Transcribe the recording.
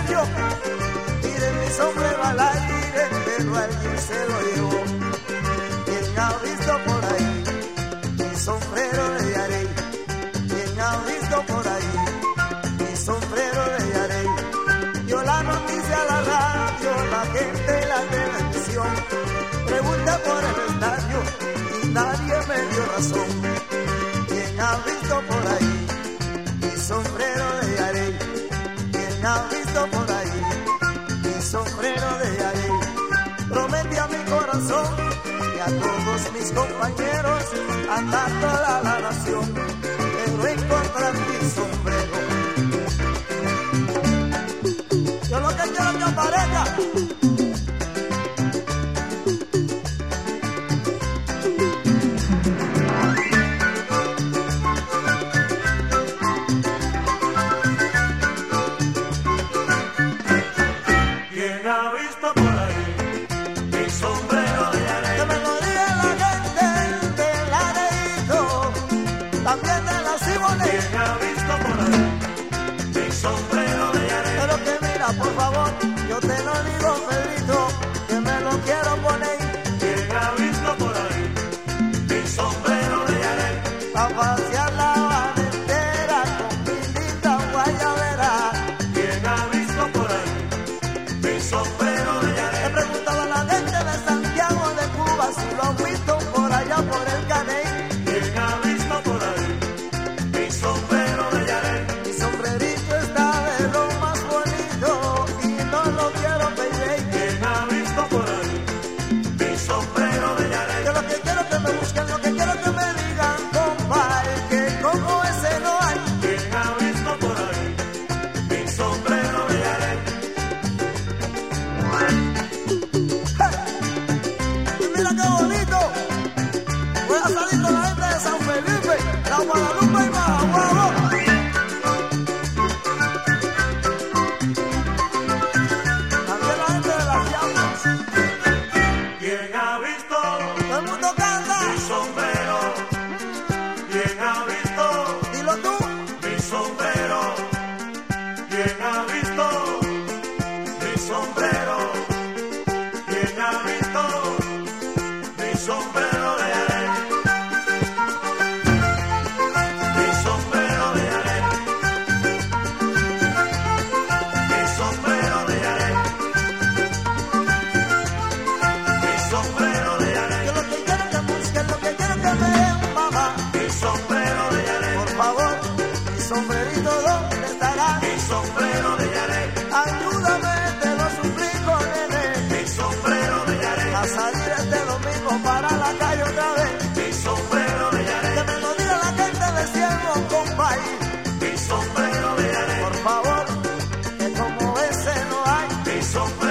año tiré mi sombrero al aire, pero alguien se lo llevó. ¿Quién ha visto por ahí mi sombrero de Yarey? ¿Quién ha visto por ahí mi sombrero de Yarey? Dio la noticia a la radio, la gente de la televisión. Pregunté por el estadio y nadie me dio razón. ¿Quién ha visto por ahí mi sombrero de Yarey? ¿Quién ha visto por ahí mi sombrero de Yarey? Prometí a mi corazón y a todos mis compañeros, a toda la nación, pero encontrar mi sombrero. Yo lo que quiero es que aparezca. Por favor, yo te lo digo, Pedrito, que me lo quiero poner. ¿Quién ha visto por ahí mi sombrero de Yarey? A pasear la bandera con mi linda guayabera. ¿Quién ha visto por ahí mi sombrero de Yarey? He preguntado a la gente de Santiago de Cuba si lo han visto por allá por el Caney. ¿Quién ha visto por ahí mi sombrero de Yarey? Mi sombrerito está de lo más bonito y no lo quiero pedir. ¿Quién ha visto por ahí mi sombrero de Yarey? Yo lo que quiero que me busquen, lo que quiero que me digan, compadre, que como ese no hay. ¿Quién ha visto por ahí mi sombrero de Yarey? Y mira qué bonito. Voy a salir con la gente de San Felipe, la Guadalupe y Majaguabo. También la gente de las Llamas. ¿Quién ha visto Todo el mundo canta. mi sombrero? ¿Quién ha visto Dilo tú. mi sombrero? ¿Quién ha visto mi sombrero? ¿Quién ha visto mi sombrero de Yarey? Mi sombrero de Yarey. Mi sombrero de Yarey. Mi sombrero de Yarey. Yo lo que quiero que busquen, lo que quiero que me den, mamá. Mi sombrero de Yarey. Por favor, mi sombrerito, ¿dónde estará? Mi sombrero de Yarey. Ayúdame, te lo suplico, nene, Mi sombrero de Yarey. a salir este domingo para la calle otra vez. Mi sombrero de Yarey. Que me lo diga la gente de Ciego, compay. Mi sombrero de Yarey. Por favor, que como ese no hay. Mi sombrero